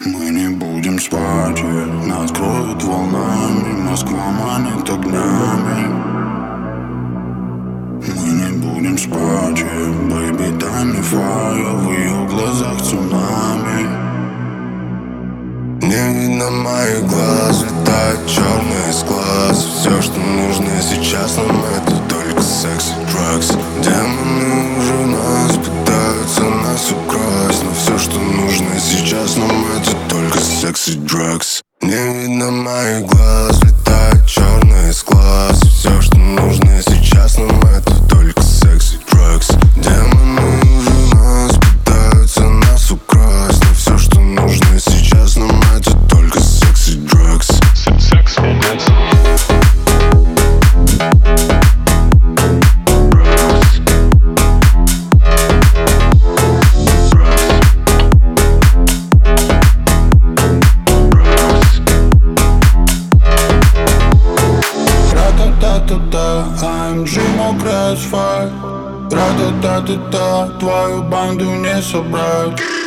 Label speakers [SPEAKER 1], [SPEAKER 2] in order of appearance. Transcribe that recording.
[SPEAKER 1] Мы не будем спать, нас кроют волнами, Москва манит огнями. Мы не будем спать, baby, дай мне fire, в ее глазах цунами.
[SPEAKER 2] Не видно моих глаз, летает черный из глаз. Все, что нужно сейчас нам, это только секс и drugs. Демоны уже нас пытаются нас украсть, но все, что нужно сейчас нам, это только секс и drugs. Не видно моих глаз, летает черный из глаз. Все, что нужно сейчас нам, это только секс и drugs. Демоны уже нас пытаются нас украсть, но все, что нужно сейчас нам, это только секс и drugs. Секс и drugs.
[SPEAKER 1] AMG мокрый асфальт, ра-та-та-та-та, твою банду не собрать.